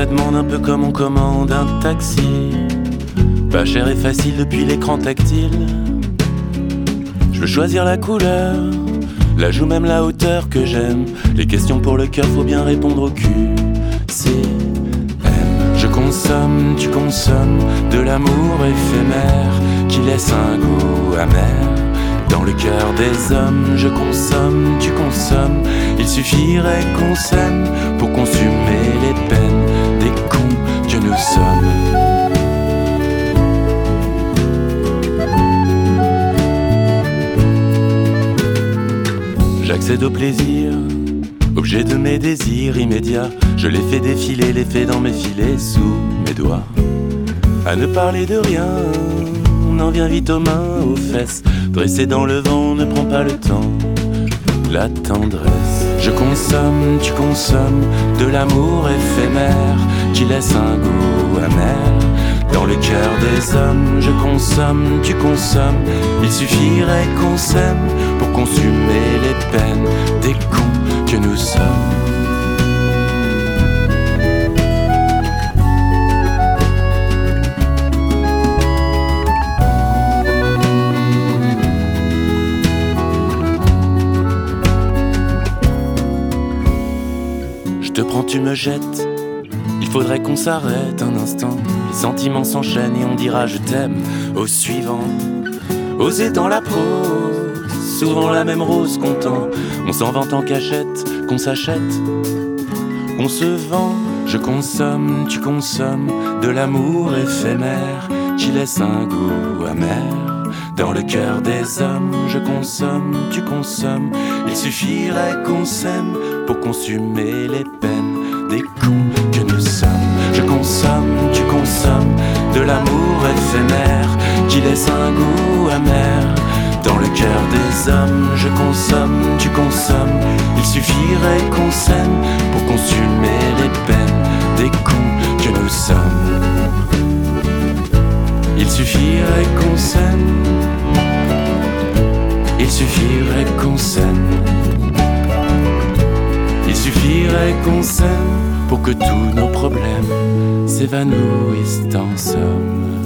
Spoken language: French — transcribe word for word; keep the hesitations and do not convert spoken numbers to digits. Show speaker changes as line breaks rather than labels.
demande un peu comme on commande un taxi. Pas cher et facile depuis l'écran tactile. Je veux choisir la couleur, la joue, même la hauteur que j'aime. Les questions pour le cœur, faut bien répondre au cul. Si je consomme, tu consommes de l'amour éphémère qui laisse un goût amer. Dans le cœur des hommes, je consomme, tu consommes. Il suffirait qu'on s'aime pour consumer les peines des cons que nous sommes. J'accède au plaisir, objet de mes désirs immédiats. Je les fais défiler, les fais dans mes filets sous mes doigts. À ne parler de rien, on en vient vite aux mains, aux fesses. Dressé dans le vent, ne prends pas le temps. La tendresse. Je consomme, tu consommes de l'amour éphémère qui laisse un goût amer. Dans le cœur des hommes, je consomme, tu consommes. Il suffirait qu'on s'aime pour consumer les peines des cons que nous sommes. Je te prends, tu me jettes. Il faudrait qu'on s'arrête un instant. Les sentiments s'enchaînent et on dira je t'aime au suivant. Oser dans la prose, souvent la même rose qu'on tend. On s'en vante en cachette, qu'on s'achète, qu'on se vend. Je consomme, tu consommes de l'amour éphémère qui laisse un goût amer. Dans le cœur des hommes, je consomme, tu consommes. Il suffirait qu'on s'aime pour consumer les peines des cons que nous sommes. Je consomme, tu consommes de l'amour éphémère qui laisse un goût amer. Dans le cœur des hommes, je consomme, tu consommes. Il suffirait qu'on s'aime pour consumer les peines des cons que nous sommes. Il suffirait qu'on s'aime. Il suffirait qu'on s'aime. Il suffirait qu'on s'aime pour que tous nos problèmes s'évanouissent en somme.